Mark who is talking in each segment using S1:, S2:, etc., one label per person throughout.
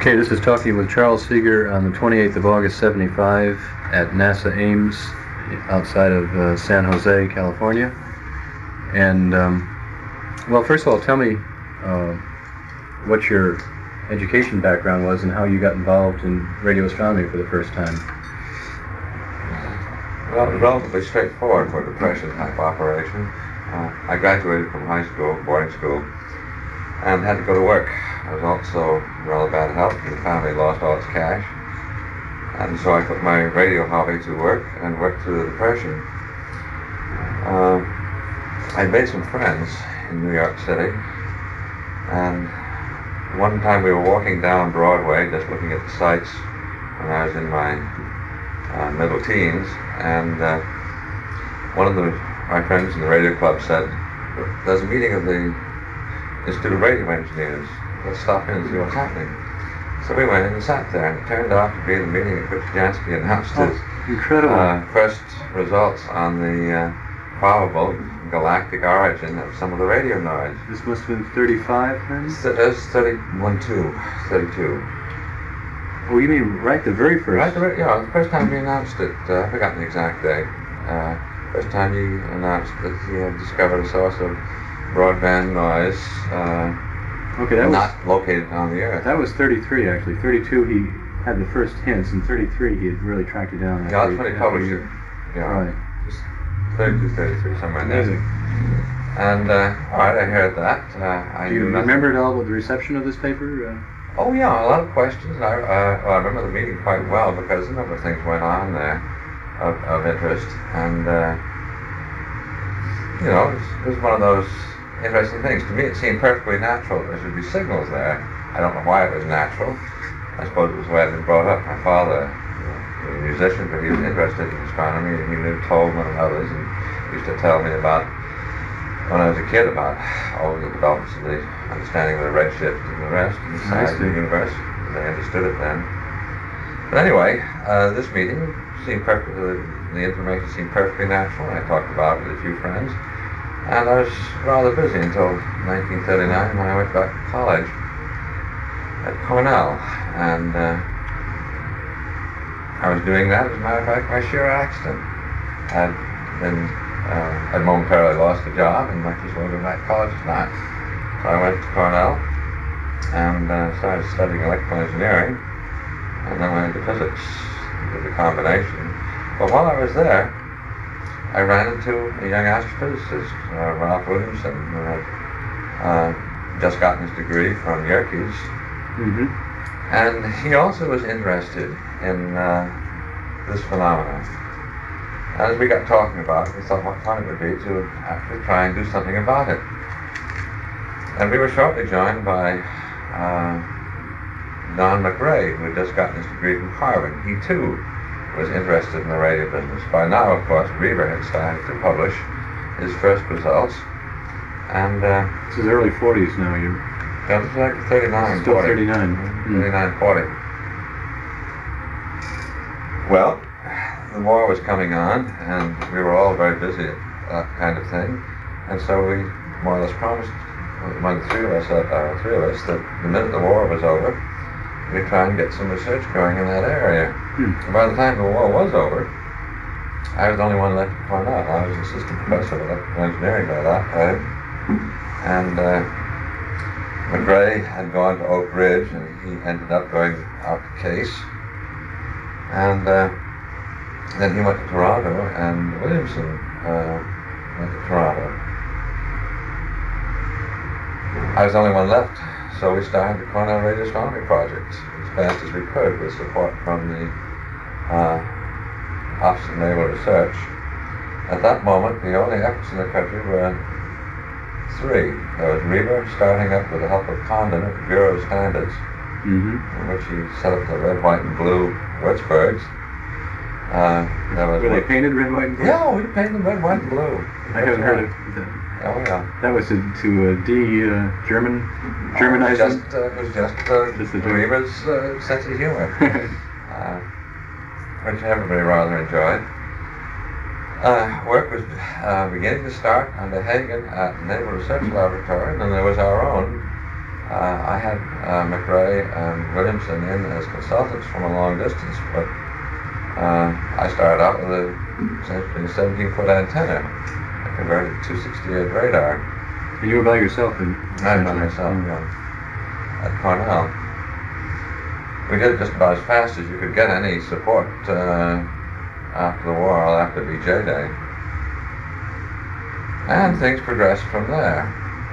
S1: Okay, this is Talking with Charles Seeger on the 28th of August, 75 at NASA Ames outside of San Jose, California. And, well, first of all, tell me what your education background was and how you got involved in radio astronomy for the first time.
S2: Well, it was relatively straightforward for a depression type operation. I graduated from high school, boarding school, and had to go to work. I was also in rather bad health, and the family lost all its cash. And so I put my radio hobby to work and worked through the depression. I made some friends in New York City, and one time we were walking down Broadway, just looking at the sights when I was in my middle teens, and one of my friends in the radio club said, "There's a meeting of the Institute of Radio Engineers. Let's stop in and see what's happening." So we went in and sat there, and it turned out to be the meeting at which Jansky announced his first results on the probable galactic origin of some of the radio noise.
S1: This must have been 35 then?
S2: It was 32.
S1: Oh, you mean right the very first?
S2: Right, the first time he announced it. I forgot the exact date. First time he announced that he had discovered a source of broadband noise not located on the Earth.
S1: That was 33, actually. 32, he had the first hints, and 33, he had really tracked it down.
S2: Yeah, that's when he published it. Yeah.
S1: Right.
S2: 32, 33, somewhere in there.
S1: Amazing.
S2: And, all right, I heard that.
S1: Do you remember at all the reception of this paper?
S2: Oh, yeah, a lot of questions. I remember the meeting quite well because a number of things went on there of interest. And, it was one of those interesting things. To me, it seemed perfectly natural there should be signals there. I don't know why it was natural. I suppose it was the way I'd been brought up. My father was a musician, but he was interested in astronomy, and he knew Tolman and others, and he used to tell me about, when I was a kid, about all the developments of the understanding of the redshift and the rest, and the size of the universe. They understood it then. But anyway, this meeting seemed the information seemed perfectly natural, and I talked about it with a few friends. And I was rather busy until 1939 when I went back to college at Cornell. And I was doing that, as a matter of fact, by sheer accident. I'd momentarily lost a job and might as well go back to college as not. So I went to Cornell and started studying electrical engineering, and then went into physics, with the combination. But while I was there, I ran into a young astrophysicist, Ralph Williamson, who had just gotten his degree from Yerkes.
S1: Mm-hmm.
S2: And he also was interested in this phenomenon. And as we got talking about it, we thought what fun it would be to actually try and do something about it. And we were shortly joined by Don McRae, who had just gotten his degree from Harvard. He too was interested in the radio business. By now, of course, Reaver had started to publish his first results. And
S1: this is early 40s now.
S2: That was like 39,
S1: still
S2: 40.
S1: 39.
S2: 39, 40. Well, the war was coming on, and we were all very busy at that kind of thing. And so we more or less promised, among the three of us, that the minute the war was over, we'd try and get some research going in that area. And by the time the war was over, I was the only one left at Cornell. I was assistant professor of electrical engineering by that time. And McRae had gone to Oak Ridge, and he ended up going out to Case. And then he went to Toronto, and Williamson went to Toronto. I was the only one left, so we started the Cornell Radio Astronomy Project as fast as we could with support from the Office of Naval Research. At that moment, the only efforts in the country were three. There was Reaver starting up with the help of Condon at the Bureau of Standards, in which he set up the red, white, and blue Würzburgs.
S1: Were they painted red, white, and blue?
S2: Yeah, we painted them red, white, and blue.
S1: I haven't heard of that.
S2: Oh yeah.
S1: That was to Germanize them?
S2: It was just Reaver's sense of humor, which everybody rather enjoyed. Work was beginning to start under Hagen at the Naval Research Laboratory, and then there was our own I had McRae and Williamson in as consultants from a long distance, but I started out with essentially a 17-foot antenna, a converted 268 radar.
S1: And you were by yourself in
S2: I was by myself, at Cornell. We did it just about as fast as you could get any support after the war, or after VJ Day. And things progressed from there.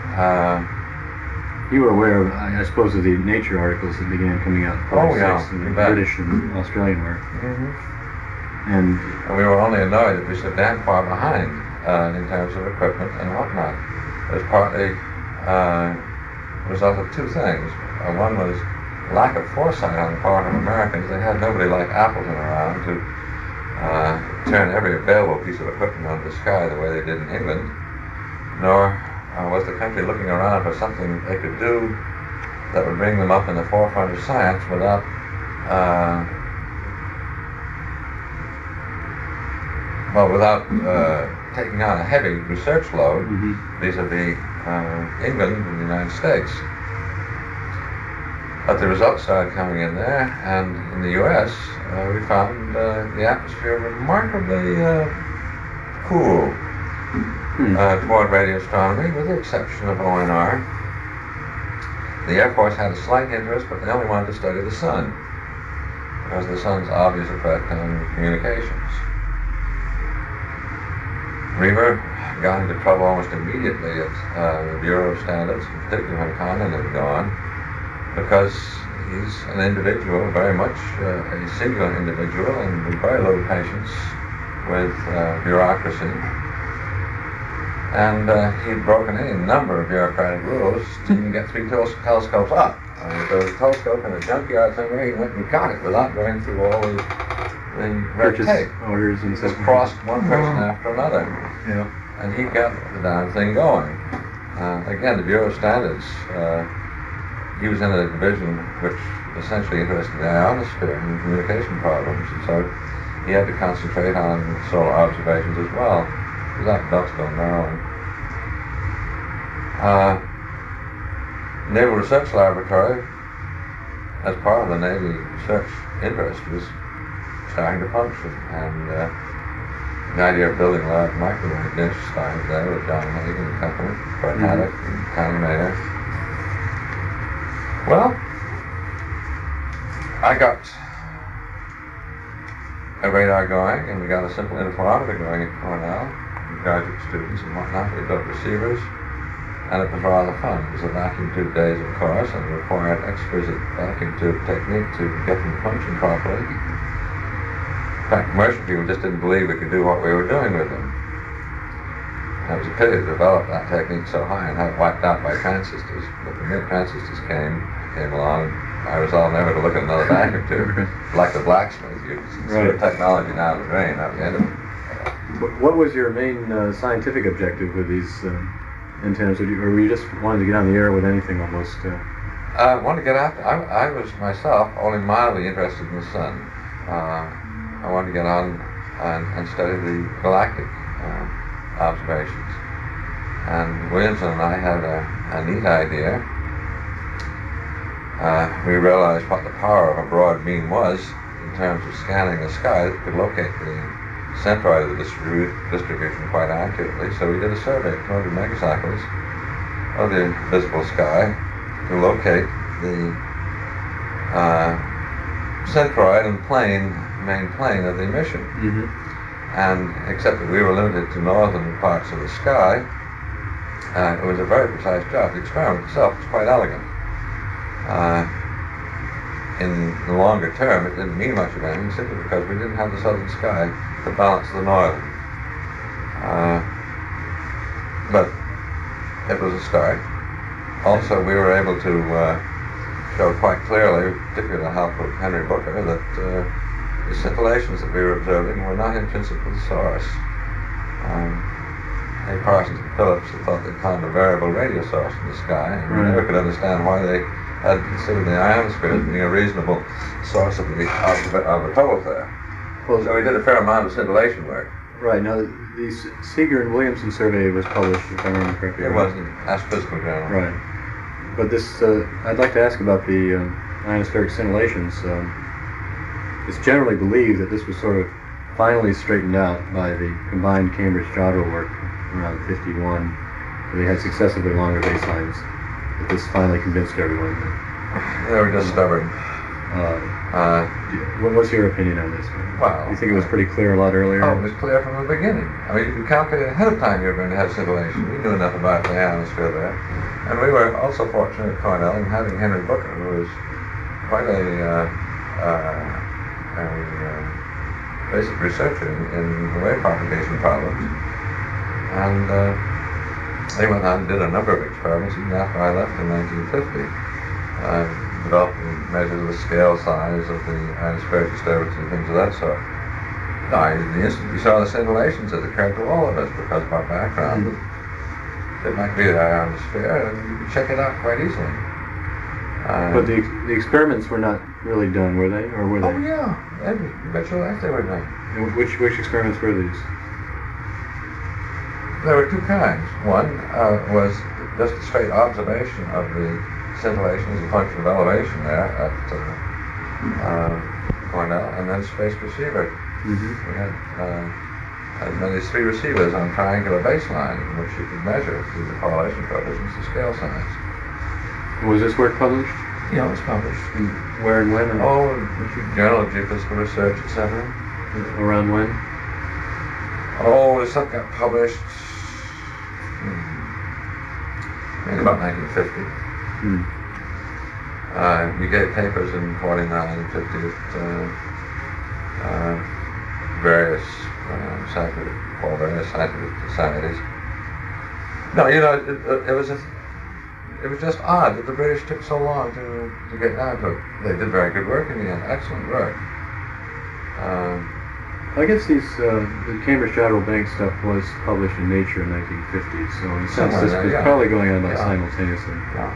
S1: You were aware of, I suppose, of the Nature articles that began coming out in 46, and the British and Australian work. And
S2: we were only annoyed that we were so damn far behind in terms of equipment and whatnot. It was partly a result of two things. One was lack of foresight on the part of Americans. They had nobody like Appleton around to turn every available piece of equipment onto the sky the way they did in England, nor was the country looking around for something they could do that would bring them up in the forefront of science without taking on a heavy research load vis-a-vis England and the United States. But the results started coming in there, and in the U.S. We found the atmosphere remarkably cool toward radio astronomy, with the exception of ONR. The Air Force had a slight interest, but they only wanted to study the sun, because of the sun's obvious effect on communications. Reaver got into trouble almost immediately at the Bureau of Standards, particularly when Condon had gone, because he's an individual, very much a singular individual, and with very little patience with bureaucracy. And he'd broken any number of bureaucratic rules to even get 3 telescopes up. If there was a telescope in a junkyard somewhere, he went and got it without going through all the red tape.
S1: Orders and
S2: just crossed one person after another.
S1: Yeah.
S2: And he got the darn thing going. Again, the Bureau of Standards, he was in a division which essentially interested in the ionosphere and communication problems, and so he had to concentrate on solar observations as well. He was out in Beltsville, Maryland. Naval Research Laboratory, as part of the Navy research interest, was starting to function, and the idea of building large microwave dish started there with John Hagen and company, Fred Haddock and Connie Mayer. Well, I got a radar going, and we got a simple interferometer going at Cornell, with graduate students and whatnot. We built receivers, and it was rather fun. It was a vacuum tube days, of course, and required exquisite vacuum tube technique to get them to function properly. In fact, commercial people just didn't believe we could do what we were doing with them. And it was a pity to develop that technique so high and have it wiped out by transistors. But the minute transistors came along, I resolved never to look at another vacuum tube. Like the blacksmith, you see the technology now in the drain, that was the end of it.
S1: What was your main scientific objective with these antennas? Or were you just wanting to get on the air with anything almost?
S2: I wanted to get out. I was myself only mildly interested in the sun. I wanted to get on and study the galactic observations. And Williamson and I had a neat idea. We realized what the power of a broad beam was in terms of scanning the sky that could locate the centroid of the distribution quite accurately. So we did a survey of 200 megacycles of the visible sky to locate the centroid and main plane of the emission. And except that we were limited to northern parts of the sky, it was a very precise job. The experiment itself was quite elegant. In the longer term, it didn't mean much of anything, simply because we didn't have the southern sky to balance the northern. But it was a start. Also, we were able to show quite clearly, particularly with the help of Henry Booker, that the scintillations that we were observing were not intrinsic to the source. Parsons and Phillips had thought they'd found a variable radio source in the sky, and we never could understand why they had considered the ionosphere as being a reasonable source of the total there. Well, so we did a fair amount of scintillation work.
S1: Right. Now, the Seeger and Williamson survey was published, if I remember correctly.
S2: It was in Astrophysical Journal.
S1: Right. But this, I'd like to ask about the ionospheric scintillations. It's generally believed that this was sort of finally straightened out by the combined Cambridge-Jodrell work around 51. They had successively longer baselines. That this finally convinced everyone.
S2: They were just stubborn.
S1: What's your opinion on this?
S2: Well,
S1: you think it was pretty clear a lot earlier?
S2: Oh, it was clear from the beginning. I mean, you can calculate ahead of time you're going to have scintillation. We knew enough about the ionosphere there. And we were also fortunate at Cornell in having Henry Booker, who was quite a basic researcher in the wave propagation problems. And they went on and did a number of experiments even after I left in 1950. Developed and measured the scale size of the ionospheric disturbance and things of that sort. No, in the instant we saw the scintillations that occurred to all of us because of our background. It might be the ionosphere, and you could check it out quite easily.
S1: But the experiments were not really done, were they? Or were they?
S2: Oh yeah, you bet your life they were done.
S1: And which experiments were these?
S2: There were two kinds. One was just a straight observation of the scintillation as a function of elevation there at Cornell, and then space receiver. We had as many as 3 receivers on triangular baseline, which you could measure through the correlation coefficients and scale size.
S1: Was this work published?
S2: Yeah, it was published.
S1: And where and when?
S2: Journal of Geophysical Research, etc.
S1: Around when?
S2: Oh, the stuff got published in about 1950. We gave papers in 49 and 50 at various scientific societies. No, you know, it was just odd that the British took so long to get down to it. They did very good work in the end, excellent work.
S1: I guess the Cambridge-Jodrell Bank stuff was published in Nature in 1950, so in a sense this was probably going on about simultaneously.
S2: Yeah.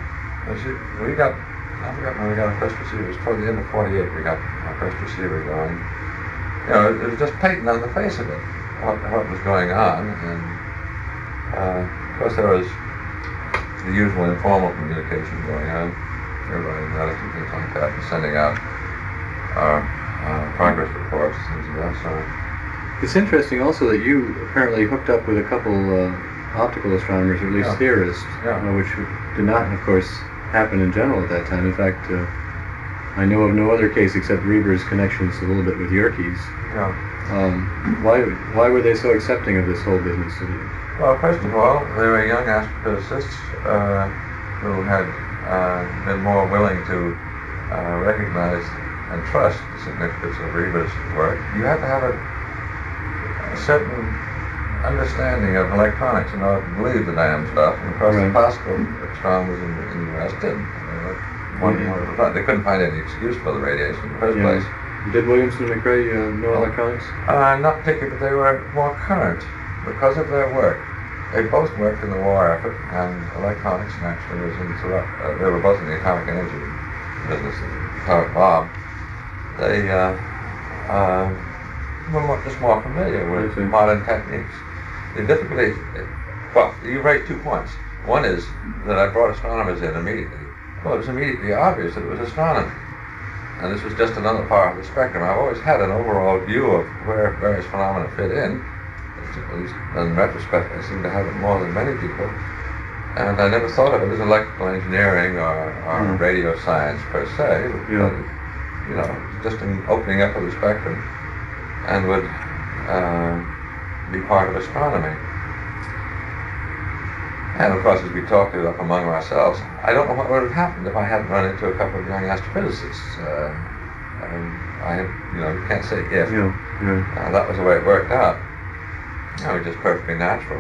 S2: I forgot when we got our first receiver. It was toward the end of 48 we got our first receiver going. You know, it was just patent on the face of it, what was going on. And of course there was the usual informal communication going on. Everybody noticed and things like that, and sending out our progress reports, things of that sort.
S1: It's interesting also that you apparently hooked up with a couple optical astronomers, or at least theorists, which did not, of course, happen in general at that time. In fact, I know of no other case except Reber's connections a little bit with Yerkes. Why were they so accepting of this whole business?
S2: Well, first of all, they were young astrophysicists who had been more willing to recognize and trust the significance of Reber's work. You have to have a certain understanding of electronics in order to believe the damn stuff. And of course, the classical astronomers in the U.S. didn't. They couldn't find any excuse for the radiation in the first place.
S1: Did Williamson and McRae know electronics?
S2: Not particularly, but they were more current because of their work. They both worked in the war effort, and electronics naturally was into they were both in the atomic energy business, atomic bomb. They were just more familiar with modern techniques. The difficulty, well, you raise 2 points. One is that I brought astronomers in immediately. Well, it was immediately obvious that it was astronomy. And this was just another part of the spectrum. I've always had an overall view of where various phenomena fit in. At least in retrospect, I seem to have it more than many people. And I never thought of it as electrical engineering or radio science per se. But, you know, just an opening up of the spectrum, and would be part of astronomy. And of course, as we talked it up among ourselves, I don't know what would have happened if I hadn't run into a couple of young astrophysicists. You can't say if. That was the way it worked out. It was just perfectly natural.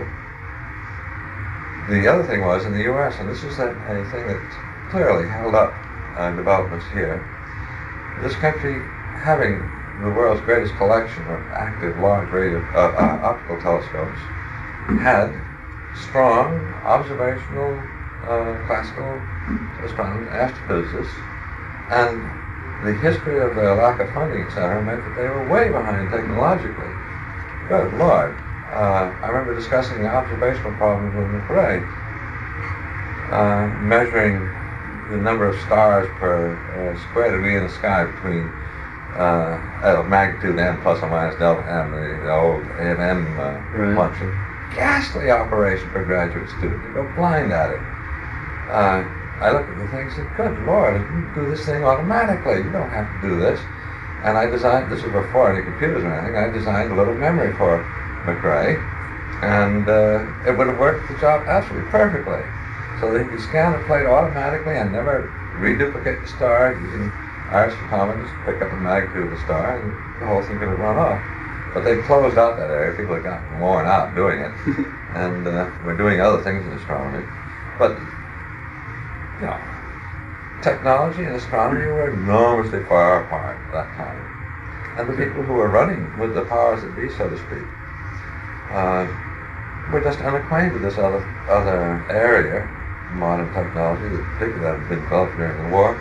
S2: The other thing was in the U.S., and this is a thing that clearly held up developments here. This country, having the world's greatest collection of active large optical telescopes, had strong observational classical astronomers, astrophysicists, and the history of their lack of funding, etc., meant that they were way behind technologically. Good Lord. I remember discussing the observational problems with McRae, measuring the number of stars per square degree in the sky between magnitude m plus or minus delta m, the old A&M
S1: Right.
S2: function. Ghastly operation for a graduate student. You go blind at it. I looked at the thing and said, good Lord, you can do this thing automatically. You don't have to do this. And I designed, this was before any computers or anything, I designed a little memory for McRae, and it would have worked the job absolutely perfectly. So that he could scan the plate automatically and never reduplicate the star using iris photometers to pick up the magnitude of the star, and the whole thing could have run off. But they closed out that area. People had gotten worn out doing it, and we're doing other things in astronomy. But, you know, technology and astronomy were enormously far apart at that time. And the people who were running with the powers that be, so to speak, were just unacquainted with this other area of modern technology, particularly that had been developed during the war.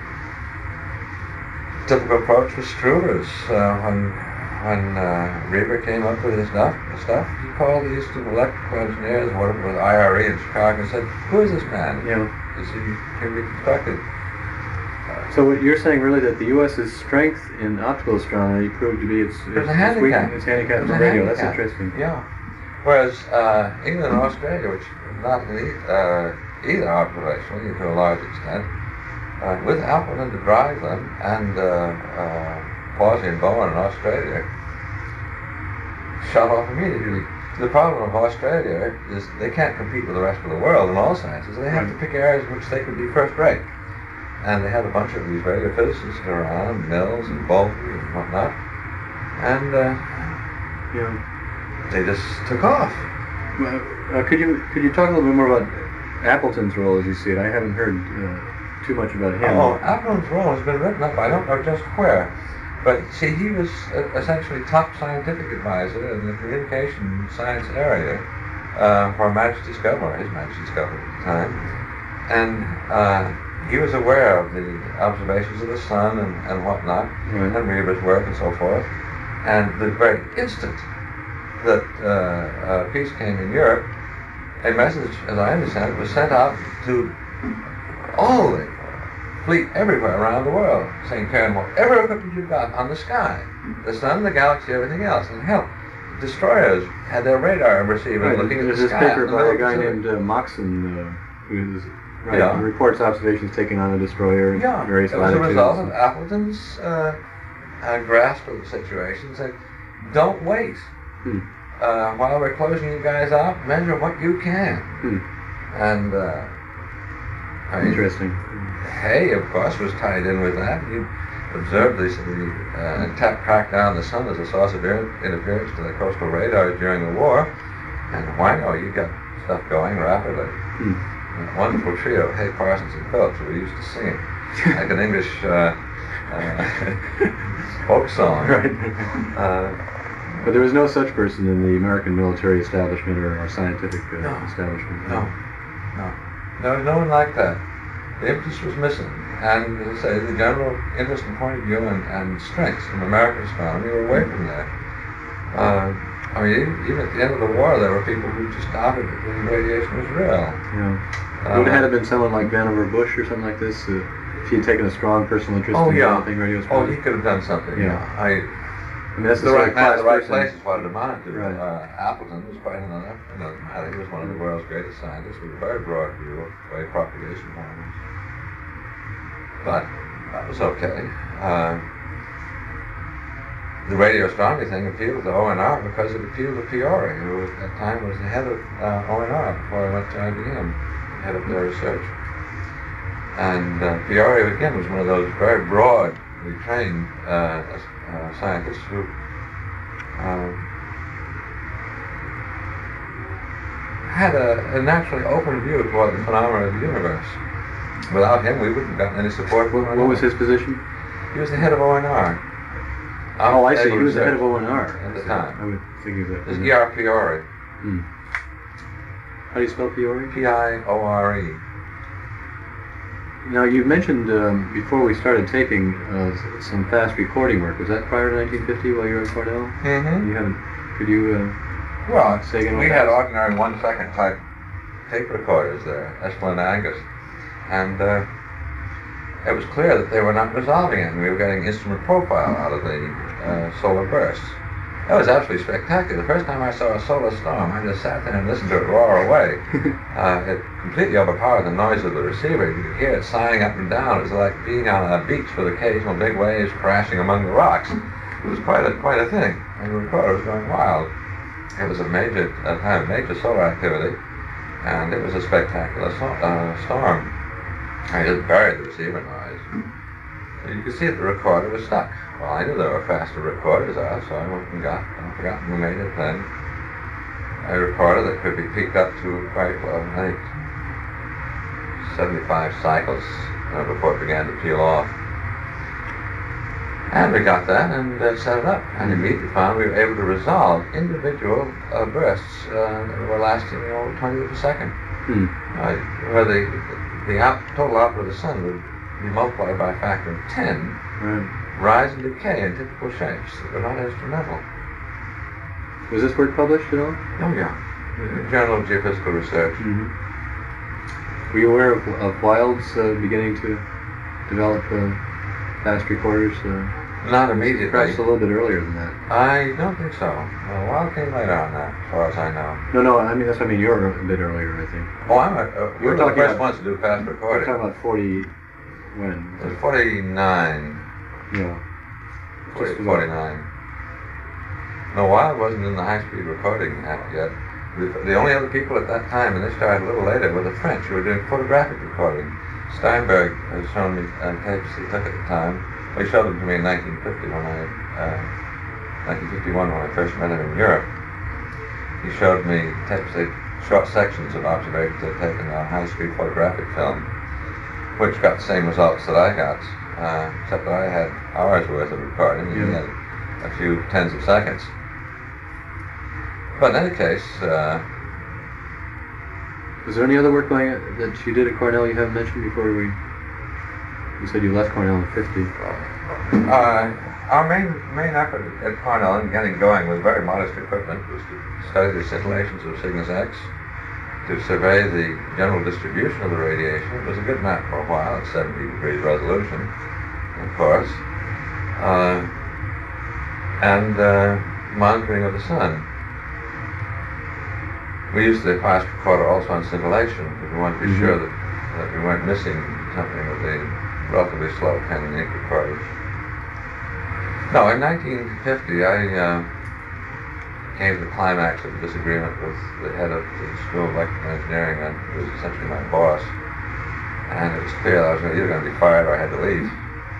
S2: Typical approach was Struver's. When Reber came up with his stuff, he called the Institute of Electrical Engineers, whatever, with IRE in Chicago, and said, "Who is this man?
S1: Yeah.
S2: Is he can be constructed?"
S1: So what you're saying really that the U.S.'s strength in optical astronomy proved to be its
S2: handicap.
S1: Its handicap
S2: It was
S1: in
S2: a
S1: radio.
S2: handicap.
S1: That's interesting.
S2: Yeah. Whereas England and Australia, which not either observationally to a large extent, with Appleton to drive them and Pawsey and Bowen in Australia, shot off immediately. The problem of Australia is they can't compete with the rest of the world in all sciences. They have to pick areas in which they could be first rate. And they had a bunch of these radio physicists around, Mills and Bolton and whatnot, and they just took off.
S1: Could you talk a little bit more about Appleton's role as you see it? I haven't heard too much about him.
S2: Oh, Appleton's role has been written up. I don't know just where. But see, he was essentially top scientific advisor in the communication science area for Majesty's government, His Majesty's government at the time. And he was aware of the observations of the sun and whatnot, and Reber's work and so forth. And the very instant that peace came in Europe, a message, as I understand it, was sent out to all the fleet everywhere around the world, saying, "Karen, whatever equipment you've got on the sky, the sun, the galaxy, everything else, and hell, destroyers had their radar receiver looking at the
S1: There's
S2: sky."
S1: this paper by a guy named Moxon, who reports observations taken on a destroyer at various latitudes.
S2: It was a result of Appleton's grasp of the situation, saying, "Don't wait. While we're closing you guys out, measure what you can." And
S1: interesting.
S2: Hay, of course, was tied in with that. He observed the tracked down the sun as a source of interference to the coastal radars during the war. And why you got stuff going rapidly. A wonderful trio, Hay, Parsons, and Phillips, we used to sing like an English folk song.
S1: But there was no such person in the American military establishment or scientific establishment.
S2: No. There was no one like that. The impetus was missing, and as I say, the general interest and point of view and strengths from American astronomy were away from there. Even at the end of the war, there were people who just doubted that the radiation was real.
S1: Would it have been someone like Vannevar Bush or something like this, if he had taken a strong personal interest in developing radio astronomy?
S2: Oh, he could have done something.
S1: That's
S2: the right man, the right place is what it amounted to.
S1: Right.
S2: Appleton was quite another matter. He was one of the world's greatest scientists with a very broad view of wave propagation patterns. But that was okay. The radio astronomy thing appealed to ONR because it appealed to Peoria, who at that time was the head of ONR before he went to IBM, head of their research. And Peoria, again, was one of those very broadly trained scientists who had a naturally open view toward the phenomena of the universe. Without him, we wouldn't have gotten any support.
S1: What was his position?
S2: He was the head of ONR.
S1: Oh, I see. He was the head of ONR
S2: at the time.
S1: I would think of it.
S2: It was E.R. Peoria.
S1: How do you spell Peoria?
S2: P-I-O-R-E.
S1: Now, you mentioned before we started taping some fast recording work. Was that prior to 1950 while you were at Cornell?
S2: Mm-hmm.
S1: You haven't. Could you say again?
S2: We had ordinary 1-second type tape recorders there, Esplin Angus, and it was clear that they were not resolving it, and we were getting instrument profile out of the solar bursts. That was absolutely spectacular. The first time I saw a solar storm, I just sat there and listened to it roar away. It completely overpowered the noise of the receiver. You could hear it sighing up and down. It was like being on a beach with occasional big waves crashing among the rocks. It was quite a thing. And the recorder was going wild. It was a major solar activity, and it was a spectacular storm. I just buried the receiver noise. So you could see that the recorder was stuck. Well, I knew there were faster recorders out, so I went and I forgot we made it then. A recorder that could be peaked up to quite, well, I think 75 cycles before it began to peel off. And we got that and set it up, and immediately found we were able to resolve individual bursts that were lasting 20th of a second. Where the total output of the sun would be multiplied by a factor of 10, rise and decay in typical shapes that were not instrumental.
S1: Was this work published at all?
S2: Oh yeah, Journal of Geophysical Research.
S1: Were you aware of Wild's beginning to develop fast recorders?
S2: Not immediately.
S1: Perhaps a little bit earlier than that.
S2: I don't think so. Wild came later on that, as far as I know.
S1: No, I mean, that's what I mean. You're a bit earlier, I think.
S2: Oh, we were the first ones to do fast recording.
S1: You're talking about 40, when?
S2: It was 49.
S1: Yeah.
S2: 49. No, Wild wasn't in the high-speed recording act yet. The only other people at that time, and they started a little later, were the French, who were doing photographic recording. Steinberg has shown me tapes he took at the time. Well, he showed them to me in 1951 when I first met him in Europe. He showed me tapes, short sections of observations they'd taken on high-speed photographic film, which got the same results that I got, except that I had hours worth of recording, and he had a few tens of seconds. But in any case,
S1: was there any other work that you did at Cornell you haven't mentioned before you said you left Cornell in '50?
S2: Our main effort at Cornell in getting going with very modest equipment was to study the scintillations of Cygnus X, to survey the general distribution of the radiation. It was a good map for a while at 70 degrees resolution, of course, and monitoring of the sun. We used the fast recorder also on scintillation, because we wanted to be sure that we weren't missing something with the relatively slow pen and ink recorders. No, in 1950 I came to the climax of a disagreement with the head of the School of Electrical Engineering, who was essentially my boss, and it was clear that I was either going to be fired or I had to leave.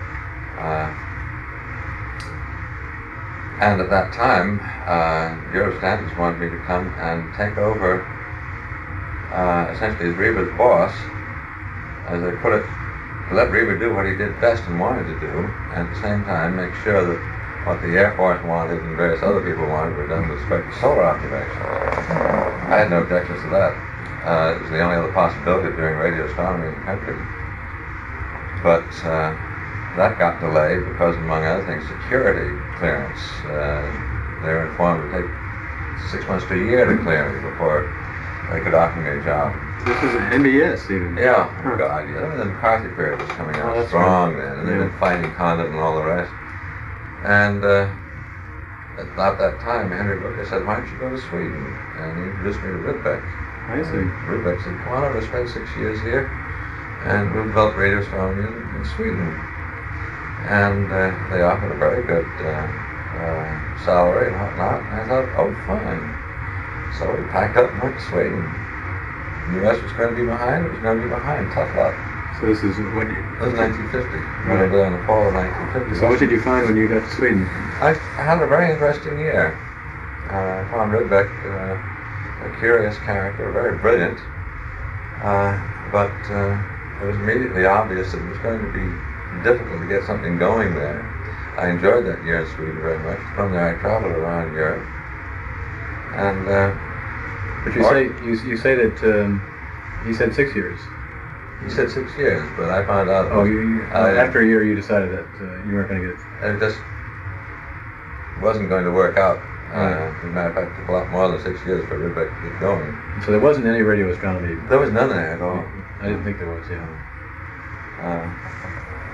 S2: And at that time, Bureau of Standards wanted me to come and take over, essentially as Reber's boss, as they put it, to let Reber do what he did best and wanted to do, and at the same time make sure that what the Air Force wanted and various other people wanted were done with respect to solar observation. I had no objections to that. It was the only other possibility of doing radio astronomy in the country. But that got delayed because, among other things, security clearance. They were informed it would take 6 months to a year to clear me before they could offer me a job.
S1: This was an MBS even.
S2: Yeah, God, yeah. The McCarthy period was coming out strong then, and they'd been fighting Condit and all the rest. And at about that time, Henry Booker said, "Why don't you go to Sweden?" And he introduced me to Rudbeck.
S1: I see.
S2: Rudbeck said, "Come on over, spend 6 years here, and we'll develop radio astronomy in Sweden." And they offered a very good salary and whatnot. And I thought, oh, fine. So we packed up and went to Sweden. The U.S. was going to be behind. It was going to be behind. Tough luck.
S1: So this is when you...
S2: This was 1950. Right over there in the fall of 1950.
S1: So what did you find when you got to Sweden?
S2: I had a very interesting year. I found Rudbeck a curious character, very brilliant. But it was immediately obvious that it was going to be difficult to get something going there. I enjoyed that year in Sweden very much. From there I traveled around Europe. And
S1: but you say that he said 6 years.
S2: He said 6 years, but I found out.
S1: After a year you decided that you weren't going to get it.
S2: It just wasn't going to work out. As a matter of fact, it took a lot more than 6 years for Rudbeck to get going.
S1: So there wasn't any radio astronomy?
S2: There was none there at all.
S1: I didn't think there was, yeah.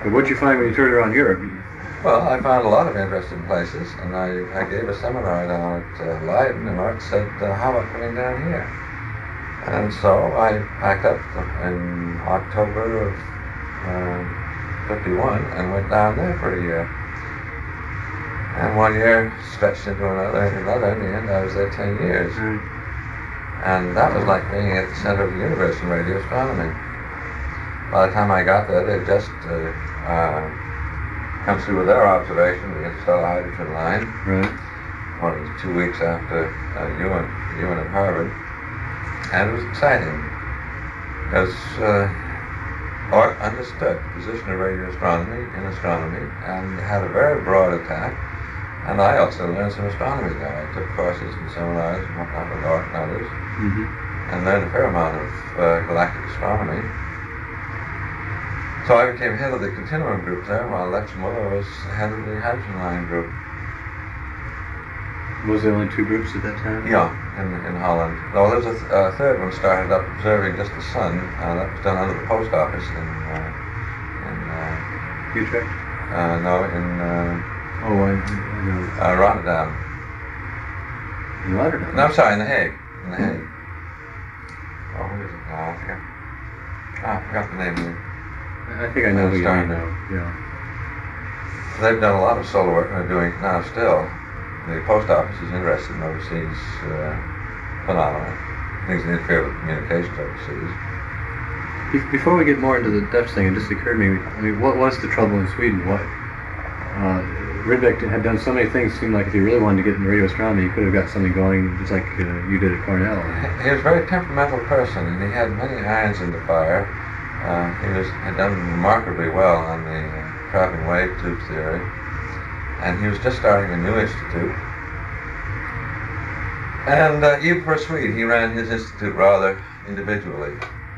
S1: But what'd you find when you toured around Europe?
S2: Well, I found a lot of interesting places, and I gave a seminar down at Leiden, and Art said, how about coming down here? And so I packed up in October of 51 and went down there for a year. And 1 year stretched into another and another. In the end, I was there 10 years.
S1: Right.
S2: And that was like being at the center of the universe in radio astronomy. By the time I got there, they'd just come through with their observation, the interstellar hydrogen line.
S1: Right.
S2: Only 2 weeks after UN at Harvard. And it was exciting because Art understood the position of radio astronomy in astronomy and had a very broad attack. And I also learned some astronomy there. I took courses and seminars and whatnot with Art and others, and learned a fair amount of galactic astronomy. So I became head of the continuum group there, while Lex Muller was head of the hydrogen line group.
S1: Was there only two groups at that time?
S2: Yeah, in Holland. No, there was a third one started up observing just the sun. That was done under the post office in
S1: Utrecht?
S2: No, in
S1: I know.
S2: Rotterdam.
S1: In Rotterdam?
S2: No, I'm sorry, in The Hague. In The Hague. Oh, who is it? I forgot. I forgot the name of it.
S1: I think I know who you mean now. Yeah.
S2: They've done a lot of solar work, and they're doing it now still. The post office is interested in overseas phenomena, things that interfere with communications overseas.
S1: Before we get more into the Dutch thing, it just occurred to me, I mean, what was the trouble in Sweden? What Rydbeck had done so many things. It seemed like if he really wanted to get into radio astronomy, he could have got something going just like you did at Cornell.
S2: He was a very temperamental person, and he had many irons in the fire. Had done remarkably well on the trapping wave tube theory. And he was just starting a new institute. And even for a Swede, he ran his institute rather individually.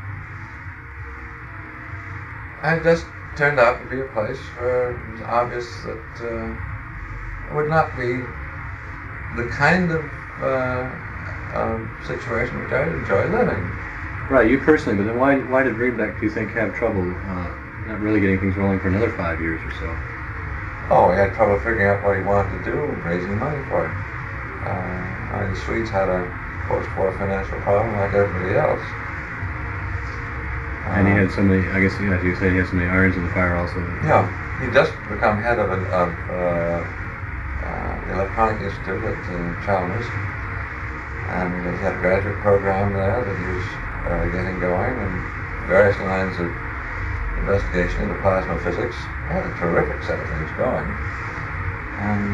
S2: And it just turned out to be a place where it was obvious that it would not be the kind of situation which I would enjoy living.
S1: Right, you personally, but then why did Rydbeck, do you think, have trouble not really getting things rolling for another 5 years or so?
S2: Oh, he had trouble figuring out what he wanted to do, raising money for it. The Swedes had a post-war financial problem like everybody else.
S1: And he had so many, I guess, as you say, he had so many irons in the fire also.
S2: Yeah, he'd just become head of the Electronic Institute at Chalmers. And he had a graduate program there that he was getting going, and various lines of investigation into plasma physics. Had a terrific set of things going. And,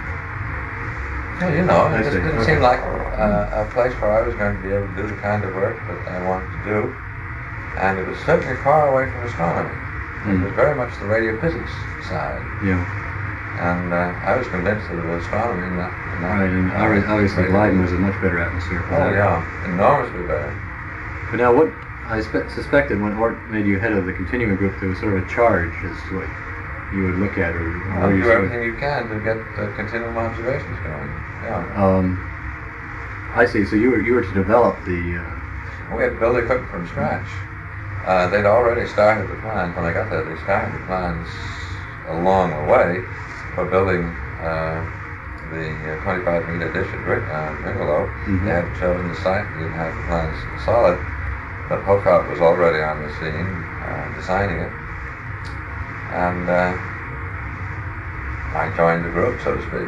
S2: it just didn't seem like a place where I was going to be able to do the kind of work that I wanted to do. And it was certainly far away from astronomy. It was very much the radio physics side.
S1: Yeah.
S2: And I was convinced that it was astronomy in that
S1: right, and obviously Leiden was a much better atmosphere for that.
S2: Oh, yeah, enormously better.
S1: But now what I suspected when Ort made you head of the continuum group, there was sort of a charge as to what you would look at, or
S2: you do everything you can to get continuum observations going. Yeah.
S1: I see. So you were to develop the.
S2: We had to build equipment from scratch. They'd already started the plans when I got there. They started the plans along the way for building the 25-meter dish at Ringelo. They hadn't chosen the site. They didn't have the plans solid. But Hochart was already on the scene, designing it. And I joined the group, so to speak.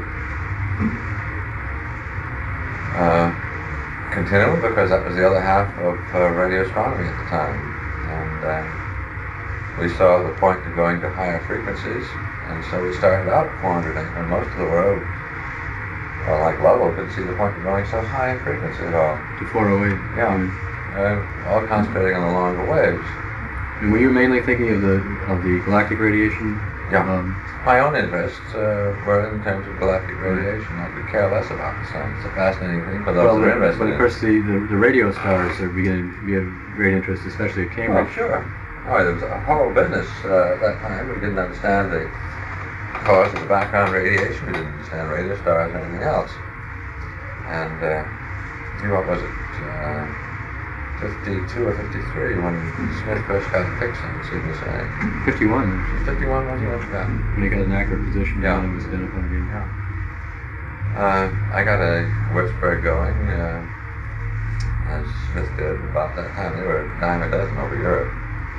S2: Continuum, because that was the other half of radio astronomy at the time. And we saw the point of going to higher frequencies. And so we started out at 400 and most of the world, well, like Lovell, didn't see the point of going so high in frequency at all.
S1: To 408.
S2: Yeah. All concentrating on the longer waves.
S1: And were you mainly thinking of the galactic radiation?
S2: Yeah. My own interests were in terms of galactic radiation. I could care less about the sun. It's a fascinating thing for those who are interested.
S1: But of course, the radio stars are beginning to be of great interest, especially at Cambridge.
S2: Oh, sure. Oh, there was a whole business at that time. We didn't understand the cause of the background radiation. We didn't understand radio stars or anything else. And what was it? 52 or 53 when Smith first got fixed on Sidney Say.
S1: 51.
S2: 51 was it? Yeah.
S1: When he got an accurate position,
S2: Yeah.
S1: he was identified again.
S2: Yeah. I got a Würzburg going, as Smith did about that time. They were a dime a dozen over Europe.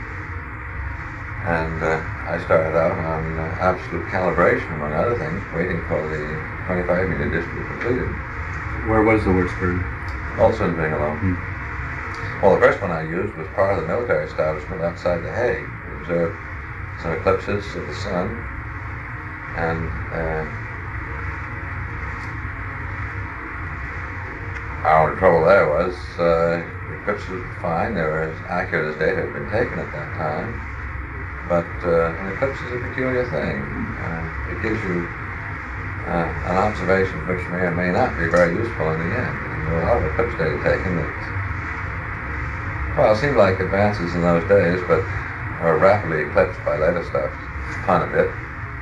S2: And I started out on absolute calibration, among other things, waiting for the 25 meter dish to be completed.
S1: Where was the Würzburg?
S2: Also in Bingalow. Well, the first one I used was part of the military establishment outside The Hague. We observed some eclipses of the sun, and our only trouble there was the eclipses were fine. They were as accurate as data had been taken at that time. But an eclipse is a peculiar thing. It gives you an observation which may or may not be very useful in the end. And there were a lot of eclipse data taken that, well, it seemed like advances in those days, but were rapidly eclipsed by later stuff, ton of it.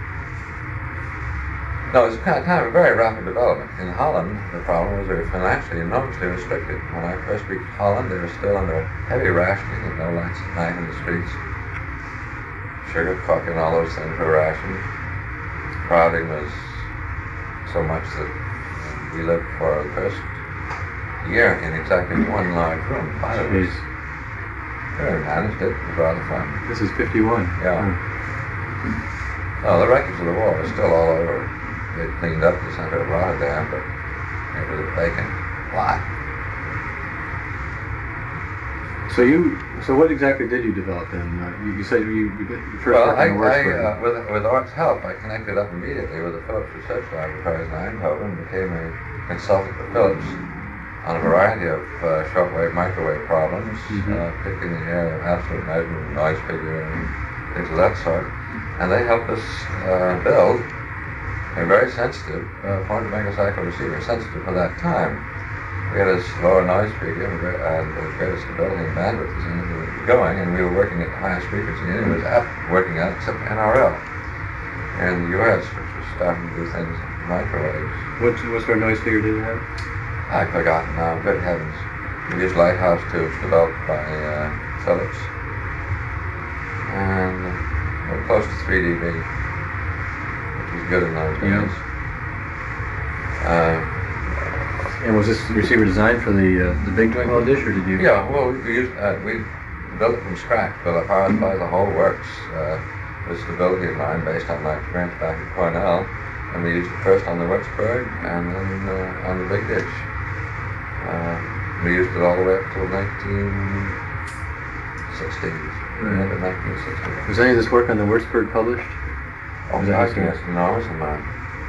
S2: No, it was kind of a very rapid development. In Holland, the problem was they were financially enormously restricted. When I first reached Holland, they were still under heavy rationing and no lights at night in the streets. Sugar, coffee, and all those things were rationed. Crowding was so much that we lived for the first year in exactly one large room, 5 of us. We managed it. It was rather fun.
S1: This is 51.
S2: Yeah. No, the wreckage of the war was still all over. They cleaned up the center of Rotterdam, but it was a vacant lot.
S1: So what exactly did you develop then? You said you first worked on the Würzburg.
S2: With Art's help, I connected up immediately with the Philips Research Laboratories in Eindhoven and became a consultant for Philips on a variety of shortwave, microwave problems, particularly in the area of absolute measurement, noise figure, and things of that sort. And they helped us build a very sensitive 400 megacycle receiver, sensitive for that time. We had a lower noise figure and greater stability and bandwidth as anything was going, and we were working at the highest frequency anything was working at except NRL in the US, which was starting to do things in microwaves.
S1: What sort of noise figure did you have?
S2: I've forgotten now, good heavens. We used lighthouse tubes developed by Philips. And we're close to 3 dB, which was good in those days.
S1: And was this receiver designed for the big Dwinglow dish, or did you?
S2: Yeah, well, we built it from scratch, built a power supply, the whole works. With stability in mind based on my experience back at Cornell. And we used it first on the Würzburg and then on the big dish. We used it all the way up till 1960s, the end of 1960s.
S1: Was any of this work on the Würzburg published?
S2: Oh, yes, an enormous amount.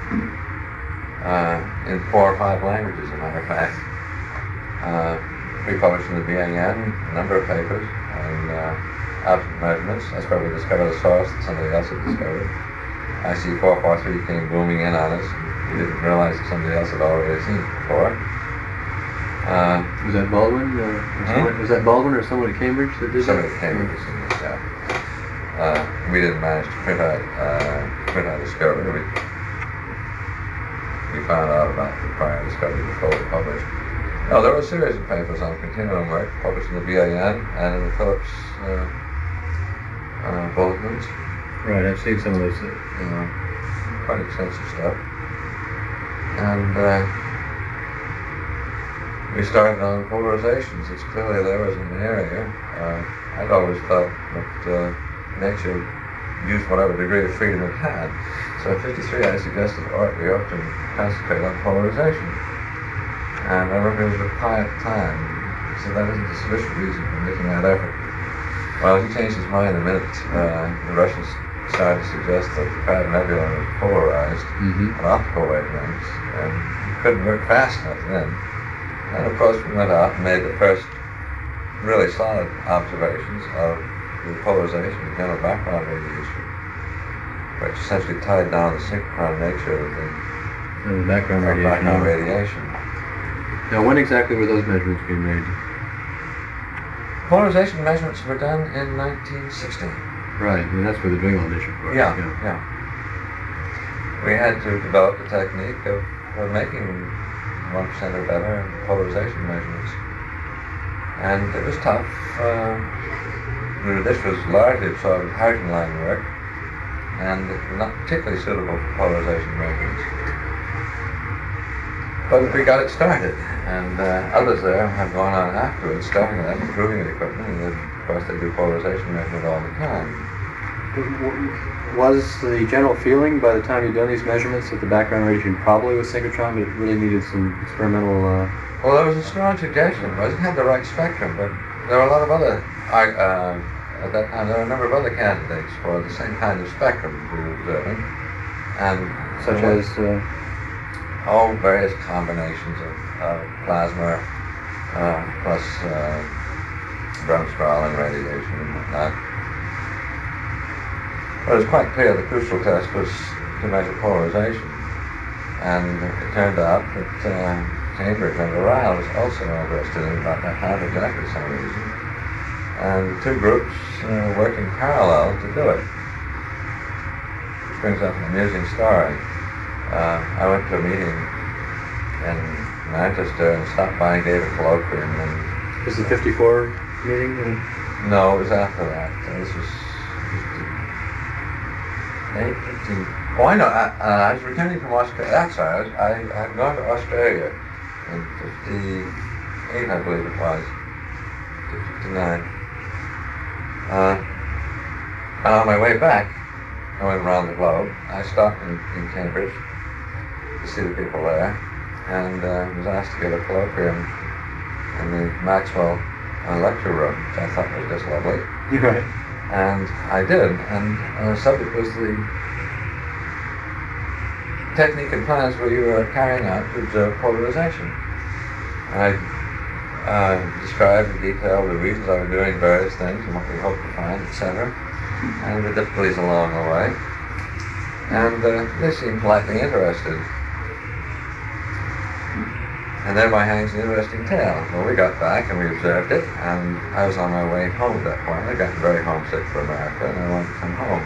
S2: In 4 or 5 languages, as a matter of fact. We published in the BAN a number of papers on absolute measurements. That's where we discovered a source that somebody else had discovered. IC 443 came booming in on us, and we didn't realize that somebody else had already seen it before.
S1: Was that Baldwin? Was that Baldwin or someone at Cambridge that did
S2: somebody
S1: that?
S2: Somebody at Cambridge had seen it, yeah. We didn't manage to print our discovery. We found out about the prior discovery before we published. No, there were a series of papers on continuum work published in the BAN and in the Philips bulletins.
S1: Right, I've seen some of those.
S2: Quite extensive stuff. And we started on polarizations. It's clearly there was an area. I'd always thought that nature used whatever degree of freedom it had. So in 53 I suggested we ought to concentrate on polarization. And I remember it was with Pi at the time. He said that isn't a sufficient reason for making that effort. Well, he changed his mind the minute the Russians started to suggest that the Crab Nebula was polarized on optical wavelengths, and he couldn't work fast enough then. And of course we went out and made the first really solid observations of the polarization of general background radiation, which essentially tied down the synchron nature of the
S1: background
S2: radiation.
S1: Now, when exactly were those measurements being made?
S2: Polarization measurements were done in 1960.
S1: Right, and that's for the Dwinglow dish, of course.
S2: Yeah. We had to develop the technique of making 1% or better polarization measurements. And it was tough. This was largely sort of housing line work, and it was not particularly suitable for polarization measurements. But we got it started, and others there have gone on afterwards, starting that, improving the equipment, and of course they do polarization measurement all the time.
S1: Was the general feeling by the time you'd done these measurements that the background radiation probably was synchrotron, but it really needed some experimental...
S2: Well, there was a strong suggestion. It had the right spectrum, but there were a lot of other... at that time, there were a number of other candidates for the same kind of spectrum we were observing. And
S1: such as...
S2: all various combinations of plasma plus Bremsstrahlung radiation and whatnot. But it was quite clear the crucial test was to measure polarization. And it turned out that Cambridge and Doral was also interested in about that time for exactly the same reason. And two groups working parallel to do it. Which brings up an amusing story. I went to a meeting in Manchester and stopped by and gave a colloquium. And
S1: was the 54 meeting?
S2: No, it was after that. This was 18. Oh, I know. I was returning from Australia. That's right. I had gone to Australia in 58, I believe it was. 59. And on my way back, I went around the globe. I stopped in Cambridge to see the people there, and was asked to give a colloquium in the Maxwell lecture room, which I thought was just lovely.
S1: Right.
S2: And I did, and the subject was the technique and plans we were carrying out to observe polarization. I described in detail the reasons I was doing various things and what we hoped to find, etc., and the difficulties along the way. And they seemed politely interested. And thereby hangs an interesting tale. Well, we got back and we observed it, and I was on my way home at that point. I'd gotten very homesick for America, and I wanted to come home.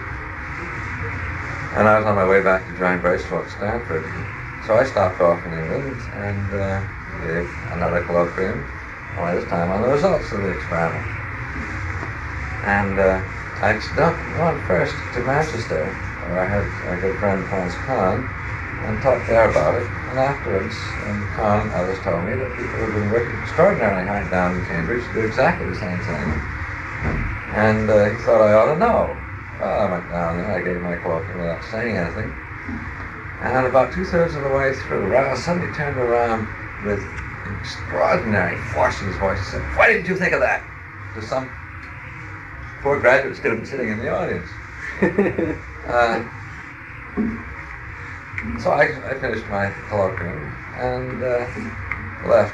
S2: And I was on my way back to join Bracewell at Stanford. So I stopped off in England and gave another colloquium, only this time on the results of the experiment. And I stopped on first to Manchester, where I had a good friend, Franz Kahn, and talked there about it. And afterwards, Kahn and others told me that people have been working extraordinarily hard down in Cambridge to do exactly the same thing. And he thought I ought to know. Well, I went down there, I gave my colloquium without saying anything. And about 2/3 of the way through, Rao suddenly turned around with extraordinary force in his voice and said, "Why didn't you think of that?" to some poor graduate student sitting in the audience. So I finished my colloquium and left.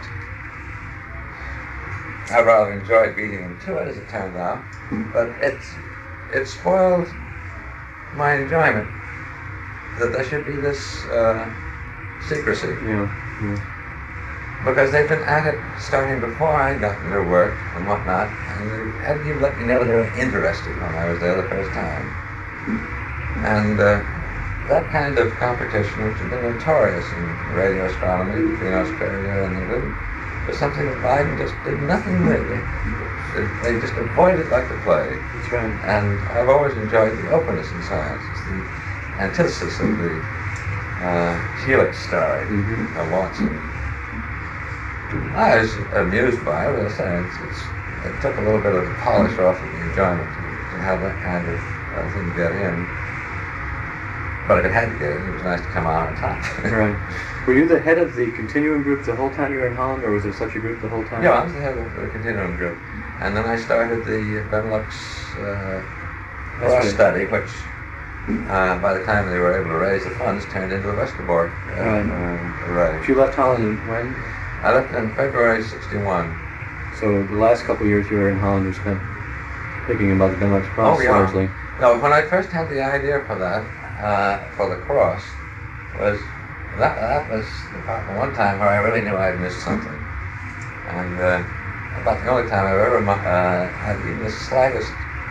S2: I rather enjoyed beating him to it, as it turned out, but it spoiled my enjoyment that there should be this secrecy.
S1: Yeah.
S2: Because they've been at it starting before I got into work and whatnot, and they hadn't even let me know they were interested when I was there the first time. And that kind of competition, which had been notorious in radio astronomy between Australia and England, was something that Biden just did nothing with. They just avoided like the plague.
S1: That's right. And
S2: I've always enjoyed the openness in science. It's the antithesis of the Helix story of Watson. I was amused by it, as I say. It took a little bit of the polish off of the enjoyment to have that kind of thing get in. But if it had to get in, it was nice to come out on top.
S1: Right. Were you the head of the Continuum group the whole time you were in Holland, or was there such a group the whole time?
S2: Yeah, I was the head of the Continuum group. And then I started the Benelux cross study, which by the time they were able to raise the funds, turned into a Westerbork array.
S1: You left Holland when?
S2: I left in February '61.
S1: So the last couple of years you were in Holland, you spent thinking about the Benelux cross largely.
S2: No, when I first had the idea for that, for the cross, was that was about the one time where I really knew I'd missed something. And about the only time I've ever had even the slightest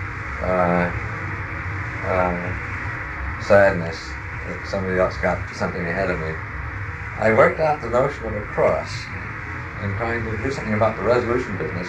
S2: sadness that somebody else got something ahead of me. I worked out the notion of a cross in trying to do something about the resolution business.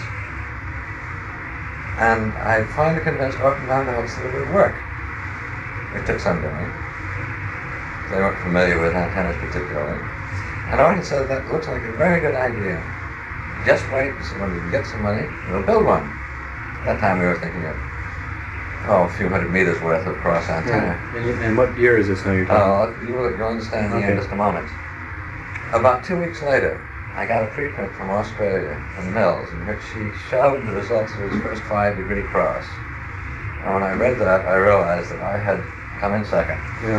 S2: And I finally convinced Orton Van House that it would work. It took some doing. They weren't familiar with antennas particularly. And Orton said, that looks like a very good idea. Just wait and see when we can get some money, we'll build one. At that time we were thinking of, a few hundred meters worth of cross antenna.
S1: Yeah. And what year is this now you're talking?
S2: You'll understand the year in just a moment. About 2 weeks later, I got a preprint from Australia, from Mills, in which he showed the results of his first 5-degree cross. And when I read that, I realized that I had come in second.
S1: Yeah.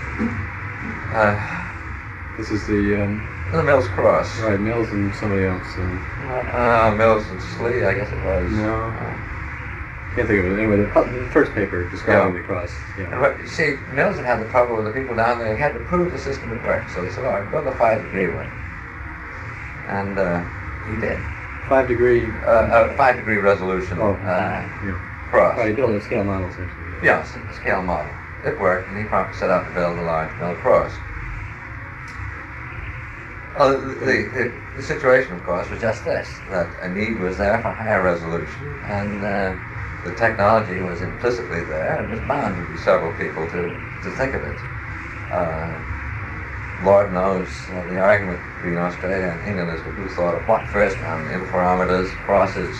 S1: This is the
S2: Mills cross.
S1: Right, Mills and somebody else.
S2: Mills and Slee, I guess it was.
S1: No. Can't think of it. Anyway, the first paper describing the cross. Yeah.
S2: But you see, Mills had the trouble with the people down there. He had to prove the system would work. So he said, all right, build a 5-degree one. And he did.
S1: 5-degree?
S2: 5-degree resolution cross.
S1: Right, he built a scale model, essentially.
S2: Yes, a scale model. It worked, and he promptly set out to build a large mill cross. The situation, of course, was just this, that a need was there for higher resolution, and the technology was implicitly there, and it was bound to be several people to think of it. Lord knows the argument between Australia and England as to who thought of what first on interferometers, crosses,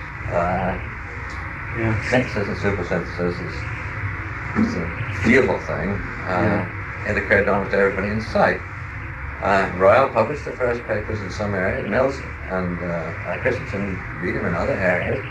S2: synthesis and supersynthesis is a beautiful thing. It occurred to almost everybody in sight. Royal published the first papers in some areas, Mills and Christensen read them in other areas.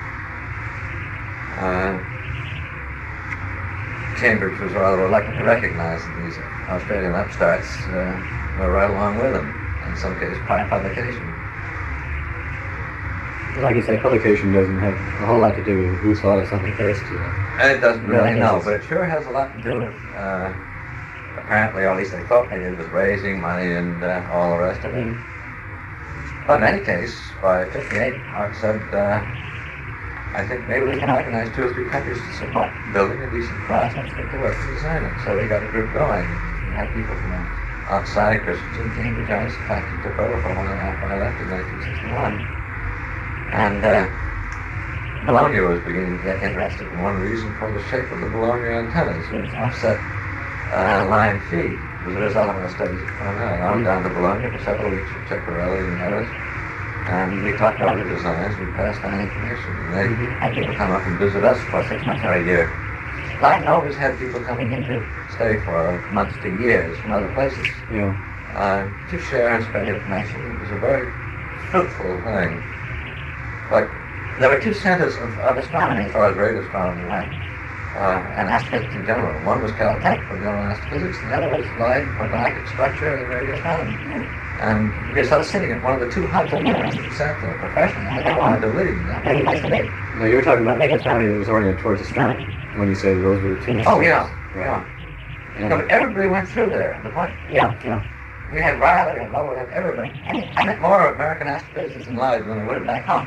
S2: Cambridge was rather reluctant to recognize that these Australian upstarts were right along with them, in some cases by publication.
S1: Like you say, publication doesn't have a whole lot to do with who thought of something first.
S2: It doesn't really, no, but it sure has a lot to do with, apparently, or at least they thought they did, was raising money and all the rest of it. But in any case, by 58, Hart said, I think maybe we can organize 2 or 3 countries to support building a decent cross and get to work to design it. So we got a group going. We had people from outside Christensen, Cambridge, Jones, in fact, he took over for 1.5 when I left in 1961. And Bologna was beginning to get interested in one reason for the shape of the Bologna antennas. It was offset line feed as a result of our studies at Cornell. I went down to Bologna for several weeks with Ceccarelli and others. And we talked about the designs, we passed on information, and they had people come up and visit us for 6 months or a year. Lighton always had people coming in to stay for months to years from other places to share and spread information. It was a very fruitful thing. Like, there were 2 centers of astronomy, as far as radio astronomy went, and astrophysics in general. One was Caltech for general astrophysics, and the other was Leiden for galactic structure and radio astronomy. And we're sort of sitting at one of the 2 hubs of interesting center professionally. I wanted to leave.
S1: Now, you were talking about astronomy that was oriented towards astronomy when you say those were the 2.
S2: Oh, yeah. Right. Yeah. But everybody went through there. The point. We had Riley and Lowell and everybody. I met more American astrophysicists in Leiden than I would have back home.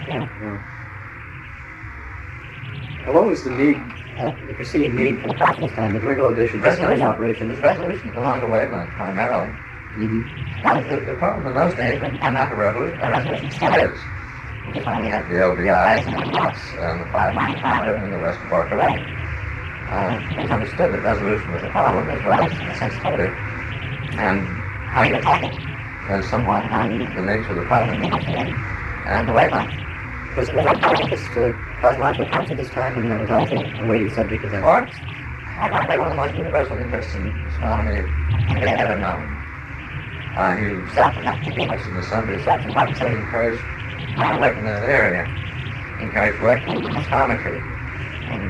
S1: And what was the need, the perceived need for the process time, the Riggle edition?
S2: Resolution along the wavelength primarily. Now, the problem in those days, and not the resolution standards. We finally had the LBIs and the Fox and the 5 micrometer and the rest of our array. We understood that resolution was a problem as well as sensitivity. And how you attack it was somewhat on the nature of the problem and the wavelength.
S1: Was cosmological concept at this time, and that was also a weighty subject of that?
S2: Or, I thought they were the most universal interests in astronomy I had ever known. He stopped enough to be in the sun, but he stopped enough to encourage work in that area. Encourage work in astrometry and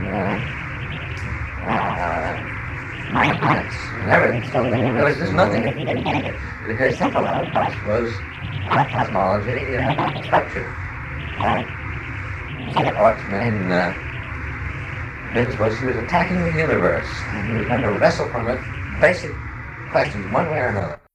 S2: minor planets and everything. So there was just nothing that he didn't have. His simple approach was cosmology and structure. Art's main business was he was attacking the universe, and he was going to wrestle from it basic questions one way or another.